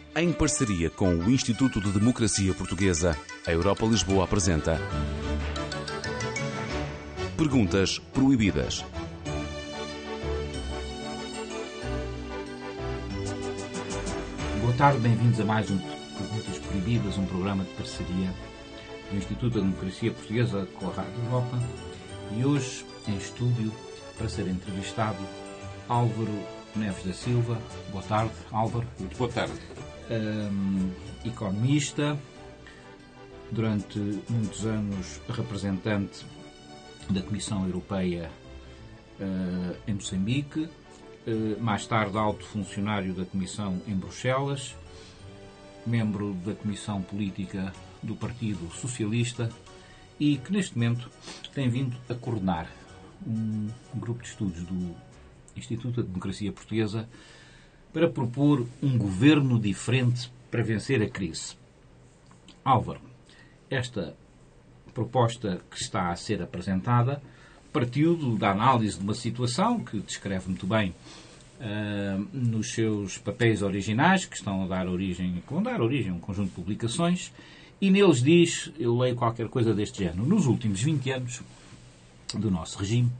Em parceria com o Instituto de Democracia Portuguesa, a Europa Lisboa apresenta Perguntas Proibidas. Boa tarde, bem-vindos a mais um Perguntas Proibidas, um programa de parceria do Instituto da Democracia Portuguesa com a Rádio Europa. E hoje, em estúdio, para ser entrevistado, Álvaro Neves da Silva. Boa tarde, Álvaro. Muito boa tarde. Economista, durante muitos anos representante da Comissão Europeia em Moçambique, mais tarde alto funcionário da Comissão em Bruxelas, membro da Comissão Política do Partido Socialista e que neste momento tem vindo a coordenar um grupo de estudos do Instituto da Democracia Portuguesa para propor um governo diferente para vencer a crise. Álvaro, esta proposta que está a ser apresentada partiu da análise de uma situação que descreve muito bem nos seus papéis originais, que vão dar origem a um conjunto de publicações, e neles diz, eu leio qualquer coisa deste género: nos últimos 20 anos do nosso regime,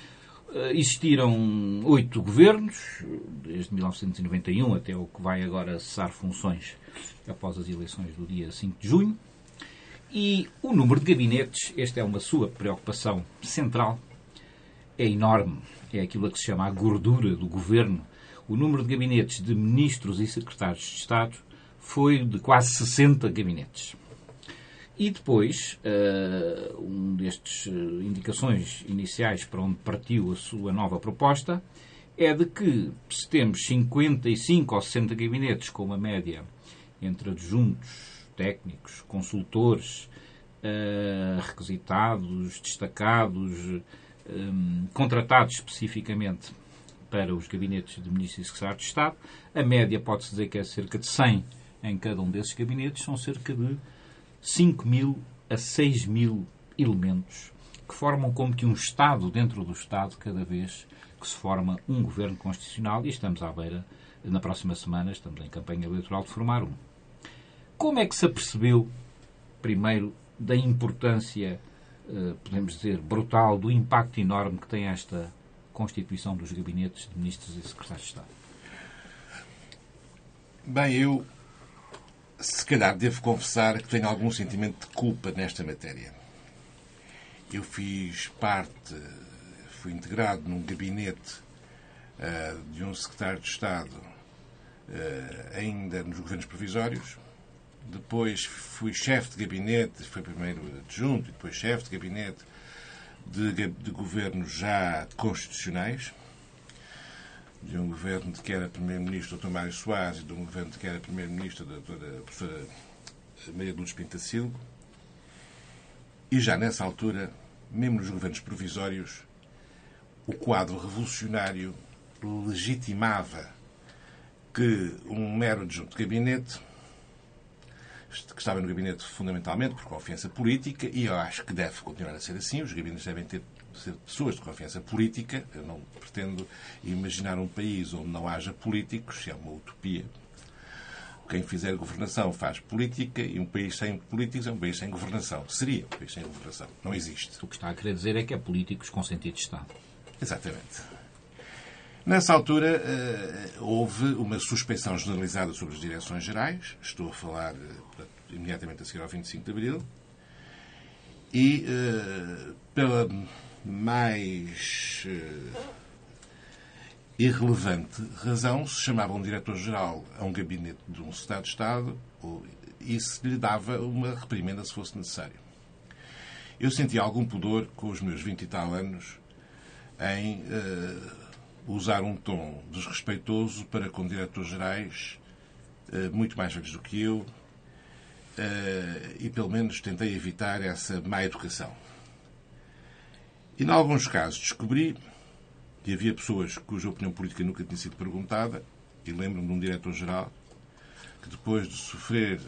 existiram 8 governos, desde 1991 até o que vai agora cessar funções após as eleições do dia 5 de junho, e o número de gabinetes, esta é uma sua preocupação central, é enorme, é aquilo a que se chama a gordura do governo. O número de gabinetes de ministros e secretários de Estado foi de quase 60 gabinetes. E depois, um destes indicações iniciais para onde partiu a sua nova proposta é de que, se temos 55 ou 60 gabinetes com uma média entre adjuntos, técnicos, consultores, requisitados, destacados, contratados especificamente para os gabinetes de ministros e secretários de Estado, a média pode-se dizer que é cerca de 100 em cada um desses gabinetes, são cerca de 5.000 a 6.000 elementos que formam como que um Estado dentro do Estado cada vez que se forma um governo constitucional, e estamos à beira, na próxima semana, estamos em campanha eleitoral, de formar um. Como é que se apercebeu, primeiro, da importância, podemos dizer, brutal, do impacto enorme que tem esta constituição dos gabinetes de ministros e secretários de Estado? Bem, eu se calhar devo confessar que tenho algum sentimento de culpa nesta matéria. Eu fui integrado num gabinete de um secretário de Estado ainda nos governos provisórios. Depois fui chefe de gabinete, foi primeiro adjunto e depois chefe de gabinete de governos já constitucionais, de um governo de que era primeiro-ministro o Dr. Mário Soares e de um governo de que era primeiro-ministro a professora Maria de Lourdes Pinto da Silva. E já nessa altura, mesmo nos governos provisórios, o quadro revolucionário legitimava que um mero adjunto de gabinete, que estava no gabinete fundamentalmente por confiança política, e eu acho que deve continuar a ser assim, os gabinetes devem ser pessoas de confiança política. Eu não pretendo imaginar um país onde não haja políticos, é uma utopia. Quem fizer governação faz política, e um país sem políticos é um país sem governação. Seria um país sem governação. Não existe. O que está a querer dizer é que é políticos com sentido de Estado. Exatamente. Nessa altura, houve uma suspeição generalizada sobre as direções gerais. Estou a falar imediatamente a seguir ao 25 de Abril. E, pela mais irrelevante razão, se chamava um diretor-geral a um gabinete de um secretário de Estado e se lhe dava uma reprimenda se fosse necessário. Eu senti algum pudor, com os meus 20 e tal anos, em usar um tom desrespeitoso para com diretores-gerais muito mais velhos do que eu, e pelo menos tentei evitar essa má educação. E, em alguns casos, descobri que havia pessoas cuja opinião política nunca tinha sido perguntada, e lembro-me de um diretor-geral que, depois de sofrer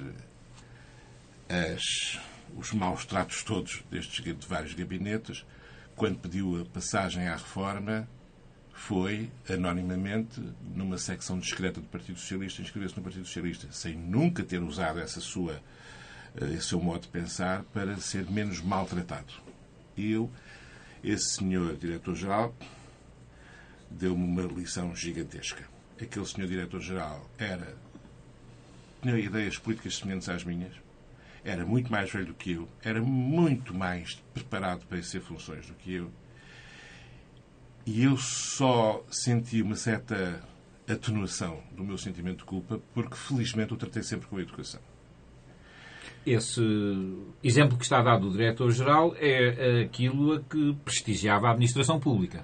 os maus tratos todos de vários gabinetes, quando pediu a passagem à reforma, foi, anonimamente, numa secção discreta do Partido Socialista, inscrever-se no Partido Socialista, sem nunca ter usado esse seu modo de pensar para ser menos maltratado. E esse senhor diretor-geral, deu-me uma lição gigantesca. Aquele senhor diretor-geral tinha ideias políticas semelhantes às minhas, era muito mais velho do que eu, era muito mais preparado para exercer funções do que eu, e eu só senti uma certa atenuação do meu sentimento de culpa porque, felizmente, o tratei sempre com a educação. Esse exemplo que está dado do diretor-geral é aquilo a que prestigiava a administração pública.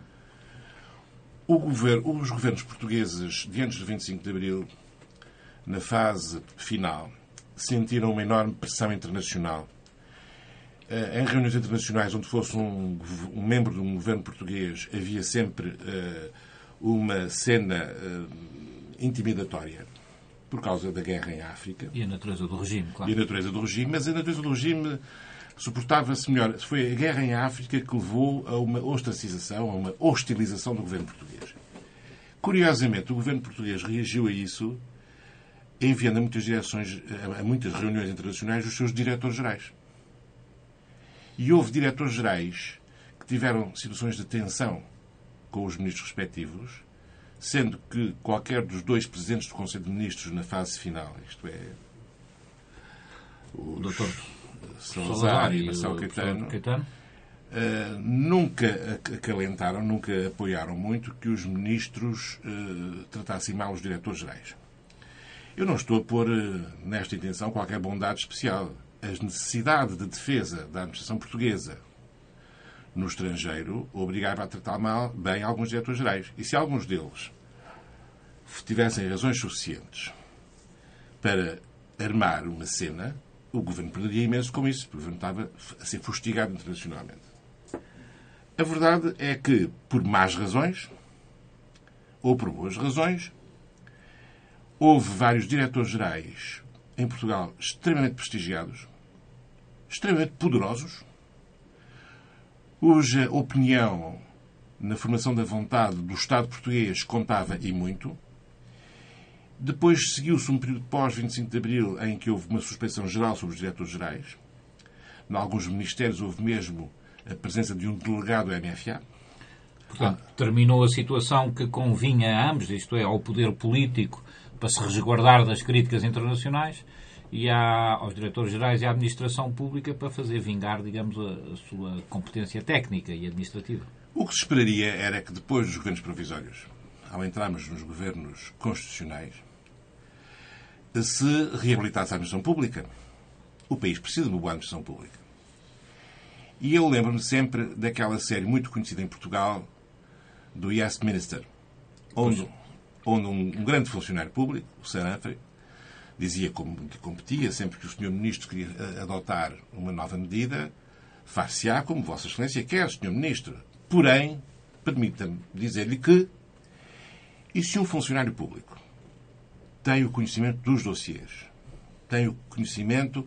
Os governos portugueses, de antes do 25 de Abril, na fase final, sentiram uma enorme pressão internacional. Em reuniões internacionais onde fosse um membro de um governo português, havia sempre uma cena intimidatória por causa da guerra em África. E a natureza do regime, claro. E a natureza do regime, mas a natureza do regime suportava-se melhor. Foi a guerra em África que levou a uma ostracização, a uma hostilização do governo português. Curiosamente, o governo português reagiu a isso enviando a muitas reuniões internacionais os seus diretores-gerais. E houve diretores-gerais que tiveram situações de tensão com os ministros respectivos, sendo que qualquer dos dois presidentes do Conselho de Ministros na fase final, isto é, o Dr. Salazar e Marcelo Caetano, nunca acalentaram, nunca apoiaram muito que os ministros tratassem mal os diretores-gerais. Eu não estou a pôr nesta intenção qualquer bondade especial. A necessidade de defesa da administração portuguesa no estrangeiro obrigava a tratar bem alguns diretores-gerais. E se alguns deles tivessem razões suficientes para armar uma cena, o governo perderia imenso com isso, porque o governo estava a ser fustigado internacionalmente. A verdade é que, por más razões, ou por boas razões, houve vários diretores-gerais em Portugal extremamente prestigiados, extremamente poderosos, cuja opinião na formação da vontade do Estado português contava e muito. Depois seguiu-se um período pós-25 de Abril em que houve uma suspeição geral sobre os diretores-gerais. Em alguns ministérios houve mesmo a presença de um delegado do MFA. Portanto, terminou a situação que convinha a ambos, isto é, ao poder político, para se resguardar das críticas internacionais, e aos diretores-gerais e à administração pública para fazer vingar, digamos, a sua competência técnica e administrativa. O que se esperaria era que depois dos governos provisórios, ao entrarmos nos governos constitucionais, se reabilitasse a administração pública. O país precisa de uma boa administração pública. E eu lembro-me sempre daquela série muito conhecida em Portugal, do Yes Minister, onde um grande funcionário público, o Saranfre, dizia que competia sempre que o Sr. Ministro queria adotar uma nova medida, far-se-á como Vossa Excelência quer, Sr. Ministro. Porém, permita-me dizer-lhe que, e se um funcionário público tem o conhecimento dos dossiês, tem o conhecimento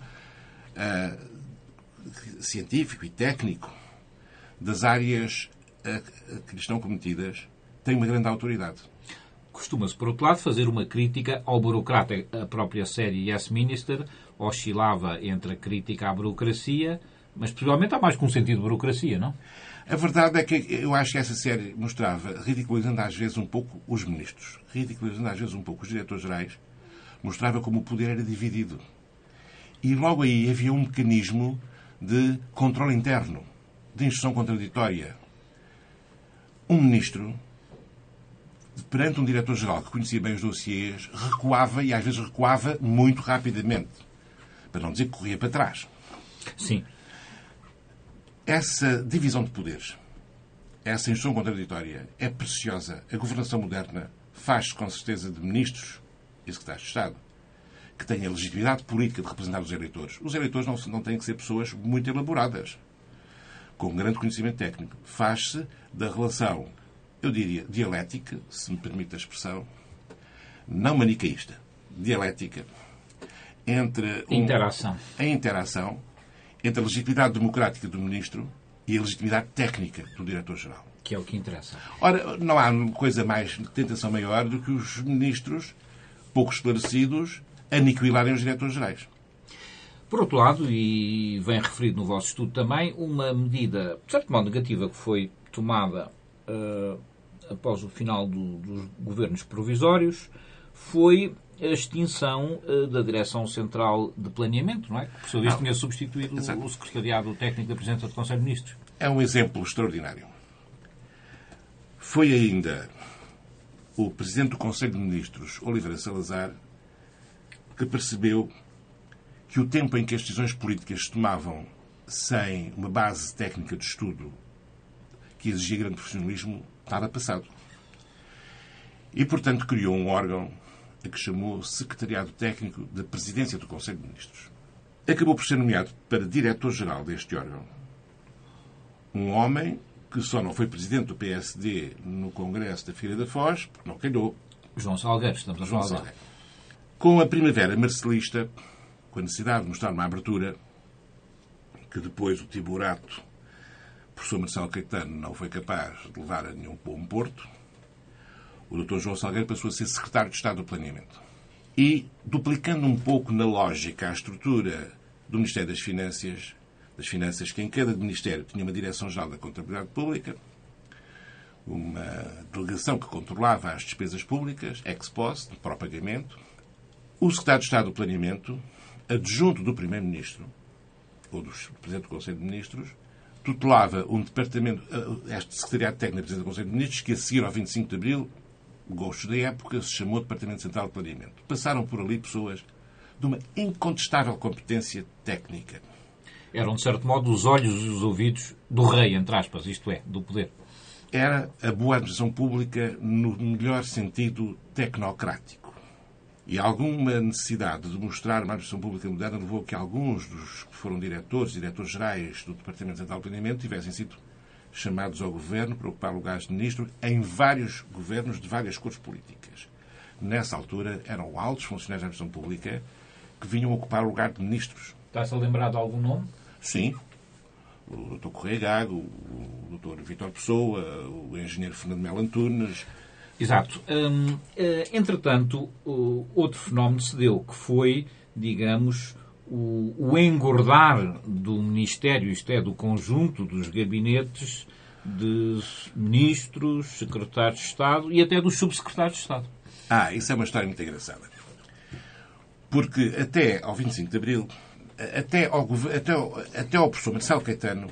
científico e técnico das áreas que lhe estão cometidas, tem uma grande autoridade. Costuma-se, por outro lado, fazer uma crítica ao burocrata. A própria série Yes Minister oscilava entre a crítica à burocracia, mas possivelmente há mais que um sentido de burocracia, não? A verdade é que eu acho que essa série mostrava, ridicularizando às vezes um pouco os ministros, ridicularizando às vezes um pouco os diretores-gerais, mostrava como o poder era dividido. E logo aí havia um mecanismo de controle interno, de instrução contraditória. Um ministro, perante um diretor-geral que conhecia bem os dossiês, recuava, e às vezes recuava muito rapidamente. Para não dizer que corria para trás. Sim. Essa divisão de poderes, essa instrução contraditória, é preciosa. A governação moderna faz-se, com certeza, de ministros e secretários de Estado que têm a legitimidade política de representar os eleitores. Os eleitores não têm que ser pessoas muito elaboradas, com grande conhecimento técnico. Faz-se da relação, eu diria, dialética, se me permite a expressão, não manicaísta, dialética, entre a interação entre a legitimidade democrática do ministro e a legitimidade técnica do diretor-geral. Que é o que interessa. Ora, não há coisa mais, tentação maior do que os ministros, pouco esclarecidos, aniquilarem os diretores-gerais. Por outro lado, e vem referido no vosso estudo também, uma medida, de certo modo negativa, que foi tomada após o final dos governos provisórios, foi a extinção da Direção Central de Planeamento, não é? Que, por sua vez, tinha substituído o Secretariado Técnico da Presidência do Conselho de Ministros. É um exemplo extraordinário. Foi ainda o Presidente do Conselho de Ministros, Oliveira Salazar, que percebeu que o tempo em que as decisões políticas se tomavam sem uma base técnica de estudo que exigia grande profissionalismo estava passado. E, portanto, criou um órgão a que chamou Secretariado Técnico da Presidência do Conselho de Ministros. Acabou por ser nomeado para diretor-geral deste órgão um homem que só não foi presidente do PSD no Congresso da Figueira da Foz, porque não calhou. João Salgueiro, estamos a João falar Salgueiro. Com a primavera marcelista, com a necessidade de mostrar uma abertura, que depois o Tiburato, professor Marcelo Caetano, não foi capaz de levar a nenhum bom porto, o Dr. João Salgueiro passou a ser secretário de Estado do Planeamento. E, duplicando um pouco na lógica a estrutura do Ministério das Finanças, que em cada ministério tinha uma Direção-Geral da Contabilidade Pública, uma delegação que controlava as despesas públicas, ex post, para o pagamento, o Secretário de Estado do Planeamento, adjunto do Primeiro-Ministro, ou do Presidente do Conselho de Ministros, tutelava um departamento, este Secretariado Técnico da Presidência do Conselho de Ministros, que a seguir ao 25 de Abril, gostos da época, se chamou Departamento Central de Planeamento. Passaram por ali pessoas de uma incontestável competência técnica. Eram, de certo modo, os olhos e os ouvidos do rei, entre aspas, isto é, do poder. Era a boa administração pública no melhor sentido tecnocrático. E alguma necessidade de mostrar uma administração pública moderna levou a que alguns dos que foram diretores-gerais do Departamento Central de Planeamento tivessem sido chamados ao governo para ocupar lugares de ministro em vários governos de várias cores políticas. Nessa altura, eram altos funcionários da administração pública que vinham ocupar o lugar de ministros. Está-se a lembrar de algum nome? Sim. O Dr. Correia Gago, o Dr. Vítor Pessoa, o engenheiro Fernando Melo Antunes. Exato. Entretanto, outro fenómeno se deu, que foi, digamos, o engordar do Ministério, isto é, do conjunto dos gabinetes de ministros, secretários de Estado e até dos subsecretários de Estado. Isso é uma história muito engraçada. Porque até ao 25 de Abril, até ao professor Marcelo Caetano,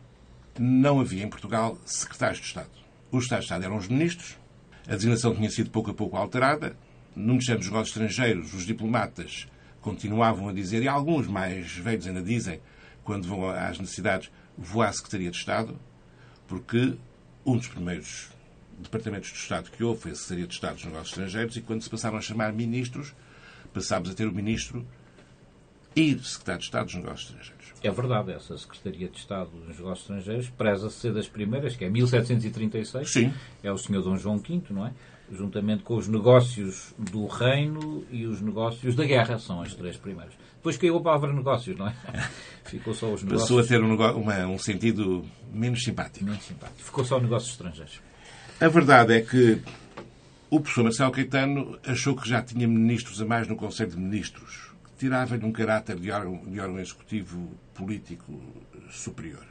não havia em Portugal secretários de Estado. Os secretários de Estado eram os ministros, a designação tinha sido pouco a pouco alterada, no Ministério dos Negócios Estrangeiros, os diplomatas continuavam a dizer, e alguns mais velhos ainda dizem, quando vão às necessidades, vou à Secretaria de Estado, porque um dos primeiros departamentos de Estado que houve foi a Secretaria de Estado dos Negócios Estrangeiros, e quando se passaram a chamar ministros, passámos a ter o ministro e o secretário de Estado dos Negócios Estrangeiros. É verdade, essa Secretaria de Estado dos Negócios Estrangeiros preza-se ser das primeiras, que é 1736. Sim. É o Sr. Dom João V, não é? Juntamente com os negócios do reino e os negócios da guerra, são as três primeiras. Depois caiu a palavra negócios, não é? Ficou só os negócios. Passou a ter um sentido menos simpático. Ficou só negócios estrangeiros. A verdade é que o professor Marcelo Caetano achou que já tinha ministros a mais no Conselho de Ministros, que tirava-lhe um caráter de órgão executivo político superior.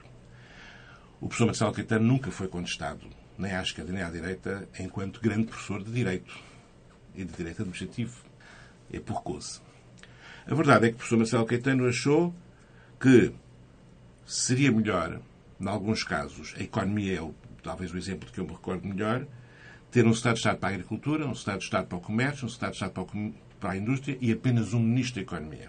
O professor Marcelo Caetano nunca foi contestado, nem à esquerda nem à direita, enquanto grande professor de Direito e de Direito Administrativo. É por causa. A verdade é que o professor Marcelo Caetano achou que seria melhor, em alguns casos, a economia é talvez o exemplo de que eu me recordo melhor, ter um Secretário de Estado para a Agricultura, um Secretário de Estado para o Comércio, um Secretário de Estado para a Indústria e apenas um Ministro da Economia.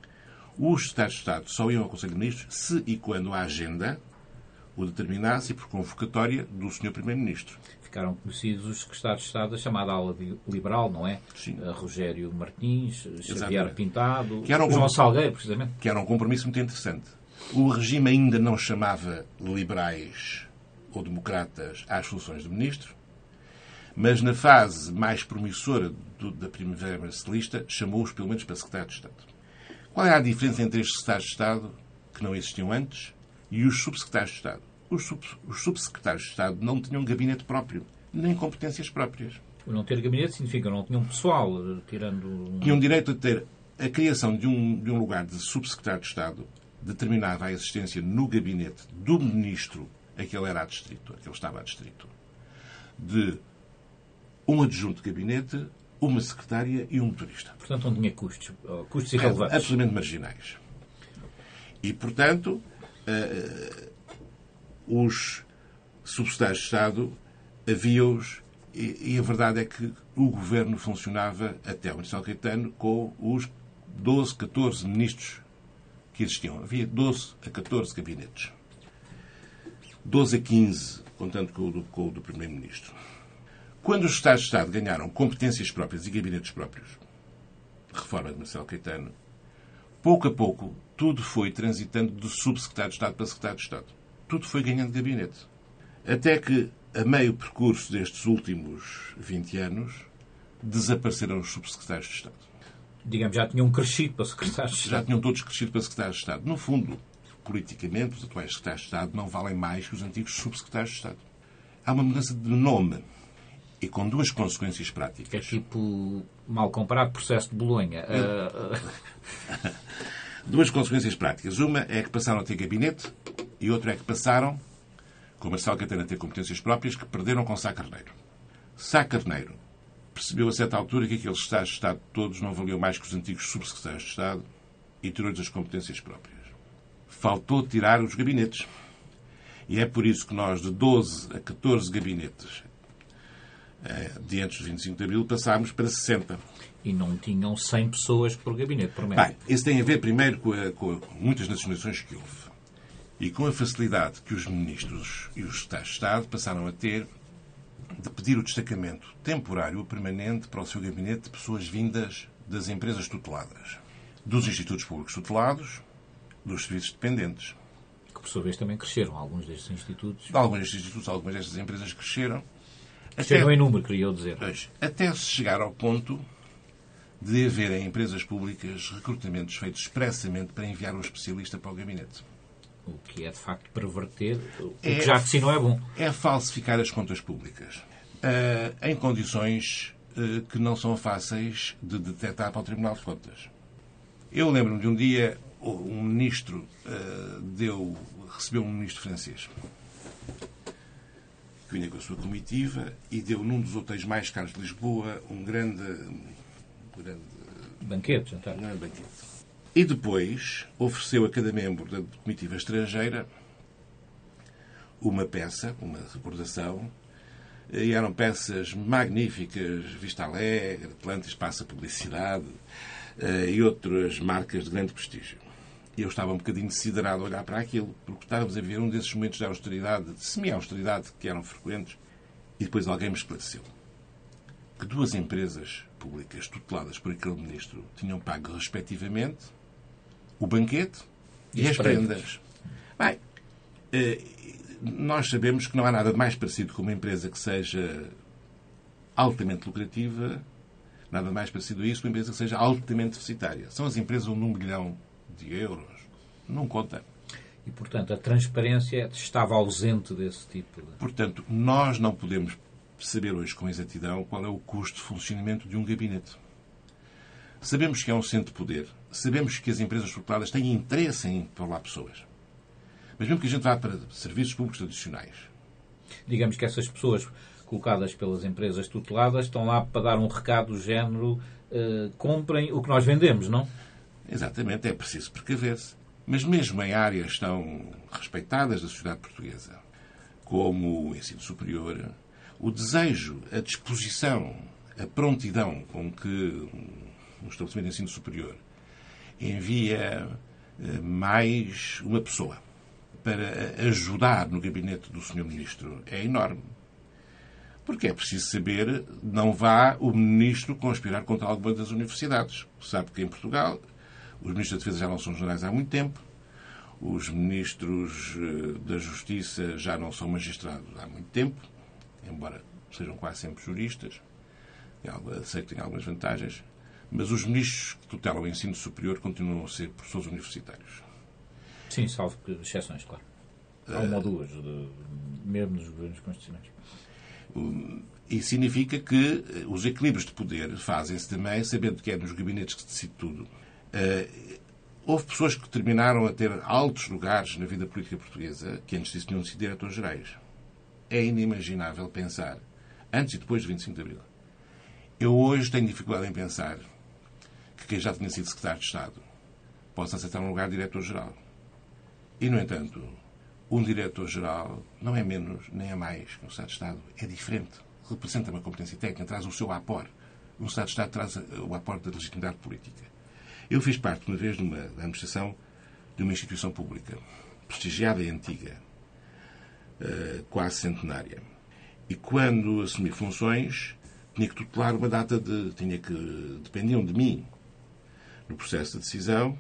Os Secretários de Estado só iam ao Conselho de Ministros se e quando a agenda o determinasse e por convocatória do Sr. Primeiro-Ministro. Ficaram conhecidos os secretários de Estado da chamada ala liberal, não é? Sim. Rogério Martins, Xavier Exatamente. Pintado, João Salgueiro, precisamente. Que era um compromisso muito interessante. O regime ainda não chamava liberais ou democratas às funções de ministro, mas na fase mais promissora da Primavera Marcelista chamou-os pelo menos para secretário de Estado. Qual é a diferença entre estes secretários de Estado, que não existiam antes, e os subsecretários de Estado? os subsecretários de Estado não tinham gabinete próprio, nem competências próprias. Não ter gabinete significa não tinham pessoal, tirando... Tinham direito a ter a criação de um lugar de subsecretário de Estado, determinava a existência no gabinete do ministro a que ele era adstrito, a que ele estava adstrito, de um adjunto de gabinete, uma secretária e um motorista. Portanto, não tinha custos irrelevantes. Absolutamente marginais. E, portanto, os subsecretários de Estado havia-os, e a verdade é que o governo funcionava até o Marcelo Caetano com os 12, 14 ministros que existiam. Havia 12 a 14 gabinetes. 12 a 15, contando com o do Primeiro-Ministro. Quando os Estados de Estado ganharam competências próprias e gabinetes próprios, reforma de Marcelo Caetano, pouco a pouco, tudo foi transitando de subsecretário de Estado para secretário de Estado. Tudo foi ganhando gabinete. Até que, a meio percurso destes últimos 20 anos, desapareceram os subsecretários de Estado. Digamos, já tinham crescido para secretários de Estado. Já tinham todos crescido para secretários de Estado. No fundo, politicamente, os atuais secretários de Estado não valem mais que os antigos subsecretários de Estado. Há uma mudança de nome e com duas consequências práticas. É tipo, mal comparado, processo de Bolonha. Duas consequências práticas. Uma é que passaram a ter gabinete e outra é que passaram, com Marcelo Caetano a ter competências próprias, que perderam com Sá Carneiro. Sá Carneiro percebeu a certa altura que aqueles Estados de Estado todos não valiam mais que os antigos subsecretários de Estado e tirou-lhes as competências próprias. Faltou tirar os gabinetes. E é por isso que nós, de 12 a 14 gabinetes, diante dos 25 de Abril, passámos para 60. E não tinham 100 pessoas por gabinete, por média. Bem, isso tem a ver, primeiro, com muitas nacionalizações que houve. E com a facilidade que os ministros e os secretários de Estado passaram a ter de pedir o destacamento temporário ou permanente para o seu gabinete de pessoas vindas das empresas tuteladas, dos institutos públicos tutelados, dos serviços dependentes. Que, por sua vez, também cresceram. Alguns destes institutos... Alguns destes institutos, algumas destas empresas cresceram. Cresceram em número, queria eu dizer. Até se chegar ao ponto de haver em empresas públicas recrutamentos feitos expressamente para enviar um especialista para o gabinete. O que é, de facto, perverter. O que já de si não é bom. É falsificar as contas públicas. Em condições que não são fáceis de detectar para o Tribunal de Contas. Eu lembro-me de um dia, um ministro recebeu um ministro francês que vinha com a sua comitiva e deu num dos hotéis mais caros de Lisboa um grande banquete, jantar. Um banquete. E depois ofereceu a cada membro da comitiva estrangeira uma peça, uma recordação, e eram peças magníficas, Vista Alegre, Atlantis passa publicidade e outras marcas de grande prestígio. E eu estava um bocadinho desiderado a olhar para aquilo, porque estávamos a viver um desses momentos de austeridade, de semi-austeridade, que eram frequentes, e depois alguém me esclareceu que duas empresas públicas tuteladas por aquele ministro tinham pago, respectivamente, o banquete e as prendas. Bem, nós sabemos que não há nada mais parecido com uma empresa que seja altamente lucrativa, nada mais parecido a isso, uma empresa que seja altamente deficitária. São as empresas onde 1 bilhão de euros não conta. E, portanto, a transparência estava ausente desse tipo de... Portanto, nós não podemos saber hoje com exatidão qual é o custo de funcionamento de um gabinete. Sabemos que é um centro de poder. Sabemos que as empresas tuteladas têm interesse em pôr lá pessoas. Mas mesmo que a gente vá para serviços públicos tradicionais. Digamos que essas pessoas colocadas pelas empresas tuteladas estão lá para dar um recado do género comprem o que nós vendemos, não? Exatamente, é preciso precaver-se. Mas mesmo em áreas tão respeitadas da sociedade portuguesa, como o ensino superior, o desejo, a disposição, a prontidão com que um estabelecimento de ensino superior envia mais uma pessoa para ajudar no gabinete do Sr. Ministro é enorme. Porque é preciso saber, não vá o Ministro conspirar contra alguma das universidades. Sabe que em Portugal os Ministros da Defesa já não são generais há muito tempo, os Ministros da Justiça já não são magistrados há muito tempo, embora sejam quase sempre juristas, sei que têm algumas vantagens, mas os ministros que tutelam o ensino superior continuam a ser professores universitários. Sim, salvo exceções, claro. Há uma ou duas, mesmo nos governos constitucionais. E significa que os equilíbrios de poder fazem-se também, sabendo que é nos gabinetes que se decide tudo. Houve pessoas que terminaram a ter altos lugares na vida política portuguesa que antes disso tinham sido diretores-gerais. É inimaginável pensar, antes e depois de 25 de Abril. Eu hoje tenho dificuldade em pensar que quem já tinha sido secretário de Estado possa aceitar um lugar de diretor-geral. E, no entanto, um diretor-geral não é menos nem é mais que um Estado de Estado. É diferente. Representa uma competência técnica, traz o seu apor. Um Estado de Estado traz o apor da legitimidade política. Eu fiz parte, uma vez, da administração de uma instituição pública, prestigiada e antiga, quase centenária. E quando assumi funções, tinha que tutelar uma data dependiam de mim no processo de decisão.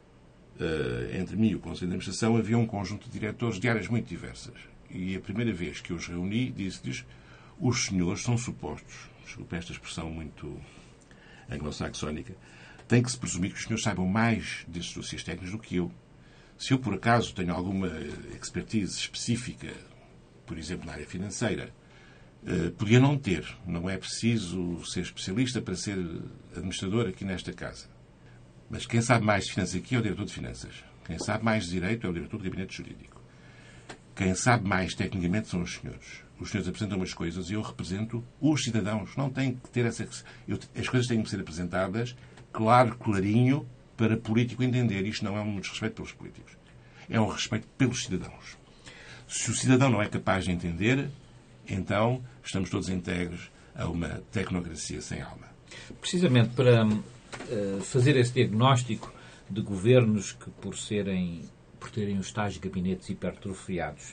Entre mim e o Conselho de Administração havia um conjunto de diretores de áreas muito diversas. E a primeira vez que eu os reuni, disse-lhes: os senhores são supostos, desculpe esta expressão muito anglo-saxónica, tem que se presumir que os senhores saibam mais destes dossiês técnicos do que eu. Se eu, por acaso, tenho alguma expertise específica, por exemplo, na área financeira, podia não ter. Não é preciso ser especialista para ser administrador aqui nesta casa. Mas quem sabe mais de finanças aqui é o diretor de finanças. Quem sabe mais de direito é o diretor do gabinete jurídico. Quem sabe mais tecnicamente são os senhores. Os senhores apresentam umas coisas e eu represento os cidadãos. Não tem que ter essa... As coisas têm que ser apresentadas clarinho, para político entender. Isto não é um desrespeito pelos políticos. É um respeito pelos cidadãos. Se o cidadão não é capaz de entender, então estamos todos integros a uma tecnocracia sem alma. Precisamente para fazer esse diagnóstico de governos que, por terem os tais gabinetes hipertrofiados,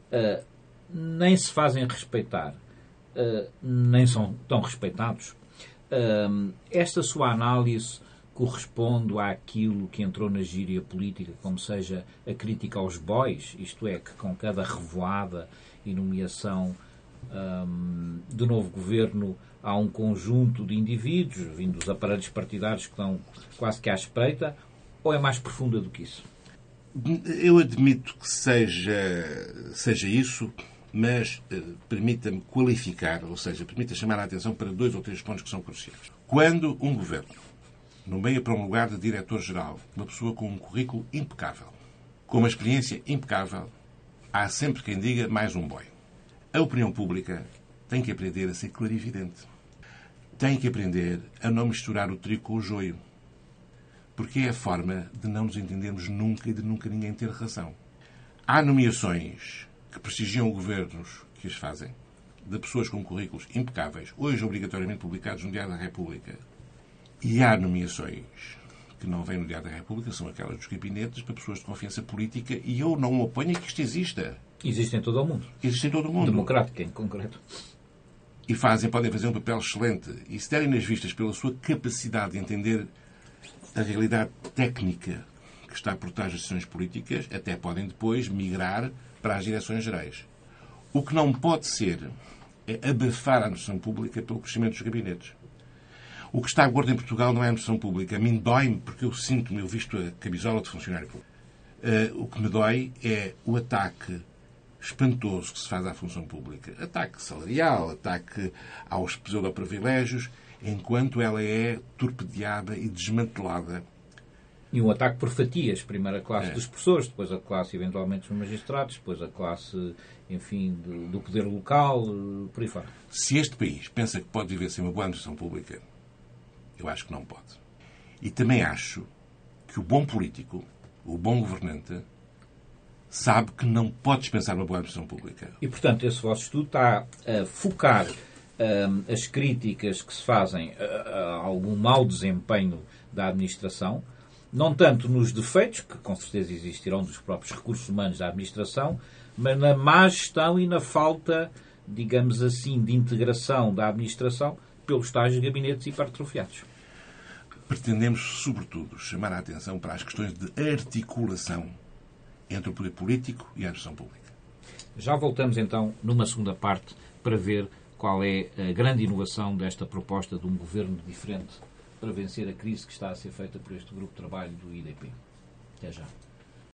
nem se fazem respeitar, nem são tão respeitados, esta sua análise corresponde àquilo que entrou na gíria política, como seja a crítica aos bois, isto é, que com cada revoada e nomeação do novo governo há um conjunto de indivíduos, vindo dos aparelhos partidários, que estão quase que à espreita, ou é mais profunda do que isso? Eu admito que seja isso, mas permita-me qualificar, ou seja, permita chamar a atenção para 2 ou 3 pontos que são cruciais. Quando um governo nomeia para um lugar de diretor-geral uma pessoa com um currículo impecável, com uma experiência impecável, há sempre quem diga mais um boy. A opinião pública tem que aprender a ser clarividente. Tem que aprender a não misturar o trigo com o joio. Porque é a forma de não nos entendermos nunca e de nunca ninguém ter razão. Há nomeações que prestigiam governos que as fazem, de pessoas com currículos impecáveis, hoje obrigatoriamente publicados no Diário da República. E há nomeações que não vêm no Diário da República, são aquelas dos gabinetes para pessoas de confiança política, e eu não me oponho a que isto exista. Existe em todo o mundo. Existe em todo o mundo. Democrático, em concreto. E podem fazer um papel excelente. E se derem nas vistas pela sua capacidade de entender a realidade técnica que está por trás das decisões políticas, até podem depois migrar para as direções gerais. O que não pode ser é abafar a administração pública pelo crescimento dos gabinetes. O que está gordo em Portugal não é a administração pública. A mim dói-me, porque eu sinto-me, eu visto a camisola de funcionário público. O que me dói é o ataque espantoso que se faz à função pública. Ataque salarial, ataque aos pseudo-privilégios, enquanto ela é torpedeada e desmantelada. E um ataque por fatias. Primeiro a classe dos professores, depois a classe, eventualmente, dos magistrados, depois a classe, enfim, do poder local, por aí fora. Se este país pensa que pode viver sem uma boa administração pública, eu acho que não pode. E também acho que o bom político, o bom governante, sabe que não pode dispensar uma boa administração pública. E, portanto, esse vosso estudo está a focar as críticas que se fazem a algum mau desempenho da administração, não tanto nos defeitos, que com certeza existirão dos próprios recursos humanos da administração, mas na má gestão e na falta, digamos assim, de integração da administração pelos tais gabinetes hipertrofiados. Pretendemos, sobretudo, chamar a atenção para as questões de articulação entre o poder político e a administração pública. Já voltamos, então, numa segunda parte, para ver qual é a grande inovação desta proposta de um governo diferente para vencer a crise que está a ser feita por este grupo de trabalho do IDP. Até já.